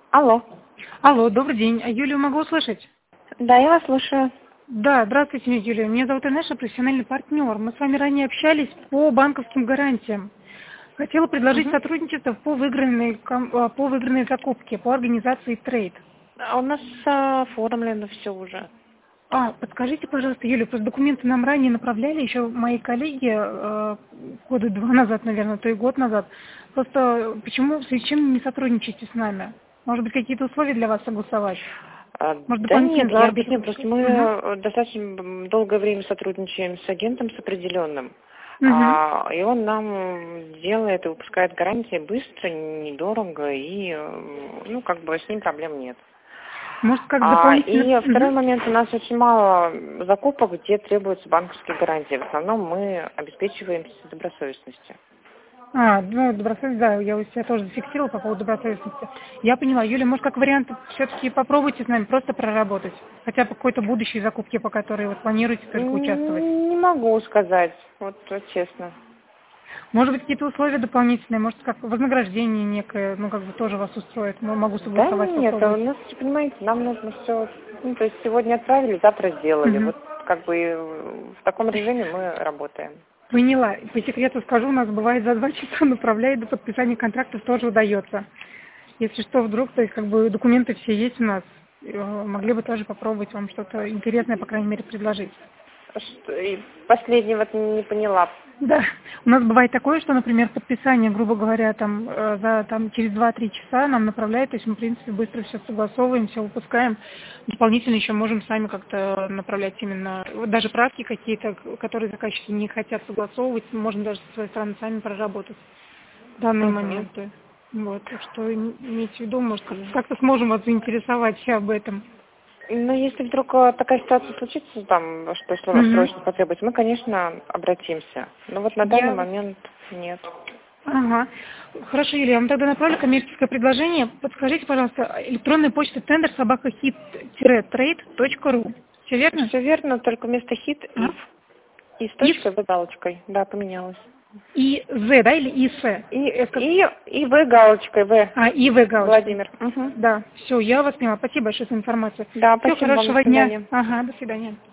Алло. Алло, добрый день. Юлию могу услышать? Да, я вас слушаю. Да, здравствуйте, Юлия. Меня зовут Инесса, профессиональный партнер. Мы с вами ранее общались по банковским гарантиям. Хотела предложить Мгм. сотрудничество по выигранной закупке, по организации трейд. А у нас оформлено все уже. Подскажите, пожалуйста, Юлия, просто документы нам ранее направляли, еще мои коллеги, года 2 назад, наверное, то и год назад. Просто почему, в связи с чем не сотрудничаете с нами? Может быть, какие-то условия для вас согласовать? Может, Да нет, дополнительный я заработок? объясню, просто мы Мгм. достаточно долгое время сотрудничаем с агентом, с определенным. Мгм. И он нам делает и выпускает гарантии быстро, недорого, и как бы с ним проблем нет. Может, как дополнительно... И второй Мгм. момент, у нас очень мало закупок, где требуются банковские гарантии. В основном мы обеспечиваемся добросовестностью. Добросовестность, да, я у себя тоже зафиксировала по поводу добросовестности. Я поняла. Юля, может, как вариант, все-таки попробуйте с нами просто проработать. Хотя бы какой-то будущей закупке, по которой вы планируете только участвовать. Не могу сказать, вот честно. Может быть, какие-то условия дополнительные, может, как вознаграждение некое, тоже вас устроит. Могу Да согласовать, нет, у попробовать. нас, понимаете, нам нужно все, то есть сегодня отправили, завтра сделали. Мгм. Вот как бы в таком режиме мы работаем. Поняла. По секрету скажу, у нас бывает за 2 часа направляет, до подписания контрактов тоже удается. Если что, вдруг, то есть как бы документы все есть у нас, могли бы тоже попробовать вам что-то интересное, по крайней мере, предложить. И последний вот не поняла. Да, у нас бывает такое, что, например, подписание, грубо говоря, через 2-3 часа нам направляют, то есть мы, в принципе, быстро все согласовываем, все выпускаем. Дополнительно еще можем сами как-то направлять именно, вот даже правки какие-то, которые заказчики не хотят согласовывать, мы можем даже со своей стороны сами проработать данные Мгм. моменты. Вот, так что имейте в виду, может, как-то сможем вас заинтересовать об этом. Но если вдруг такая ситуация случится, там, что Мгм. срочно потребуется, мы, конечно, обратимся. Но вот на данный Я момент нет. Ага. Хорошо, Юлия, я вам тогда направлю коммерческое предложение. Подскажите, пожалуйста, электронная почта тендер собака-hit-trade.ru. Все верно? Все верно, только вместо хит Ага. if. И с ИС точкой, в галочкой. Да, поменялось. и З, да, или ИС? И В галочкой, В. И В галочкой. Владимир. Угу. Да, все, я вас поняла. Спасибо большое за информацию. Да, Всего спасибо вам, до хорошего дня. свидания. Ага, до свидания.